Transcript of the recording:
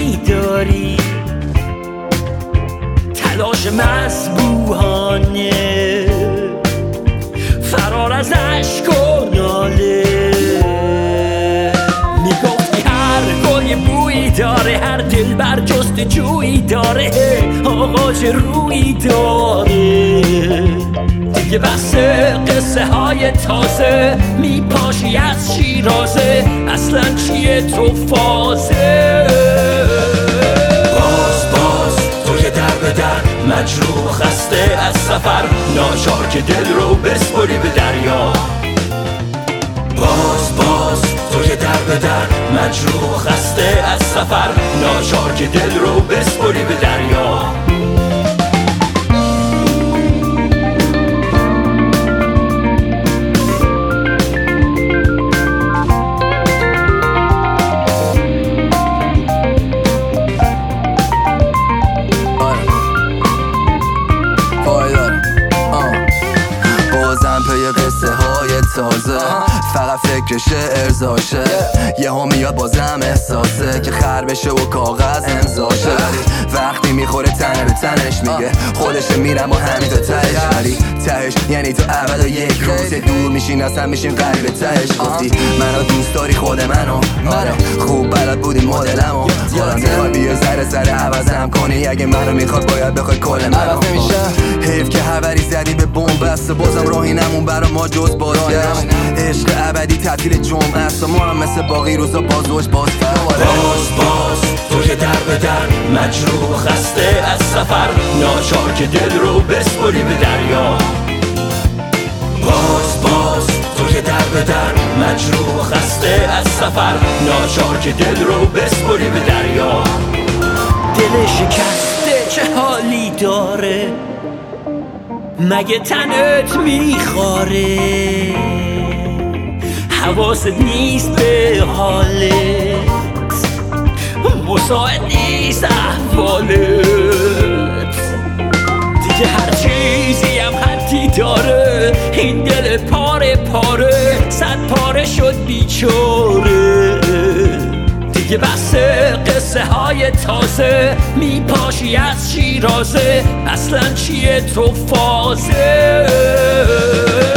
بویی داری، تلاش مسبوحانه، فرار از عشق و ناله. میگفتی هر گل یه بویی داره، هر دل بر جستجویی داره، آقا چه رویی داره. دیگه بس قصه های تازه، میپاشی از شیرازه، اصلا چیه تو فازه؟ باز تو که در به در، مجروح خسته از سفر، ناچار که دل رو بسپری به دریا. باز تو که در به در، مجروح خسته از سفر، ناچار که دل رو بسپری به دریا. قصه های تازه، فقط فکر شعر زاشه، یه ها میاد بازم احساسه که خر بشه و کاغذ امضاشه. ولی وقتی میخوره تنه به تنش میگه خودش میرم با همین تا تهش. ولی تهش یعنی تو ابد و یک روز دور میشین، اصلا میشین قریب تهش. گفتی منو دوست داری خود منو، آره خوب بلد بودی مدلمو، حالا میخوای بیا ذره عوضم کنی، اگه منو میخواد باید بخوای کل منو. حیف که خبری زدی به بنبست، بازم راهی نمون برا ما جز باران نمون. عشق ابدی تعطیل جمعه است و ما هم مثل باقی روزا باز تو که در به در، مجروح خسته از سفر، ناچار که دل رو بسپری به دریا. باز تو که در به در، مجروح خسته از سفر، ناچار که دل رو بسپری به دریا. دل شکسته چه حالی داره، مگه تنت میخواره؟ حواست نیست به حالت، مساعد نیست احوالت. دیگه هر چیزی هم حدی داره، این دل پاره پاره صد پاره شد بیچاره. دیگه بس قصه های تازه، میپاشی از شیرازه، اصلا چیه تو فازه؟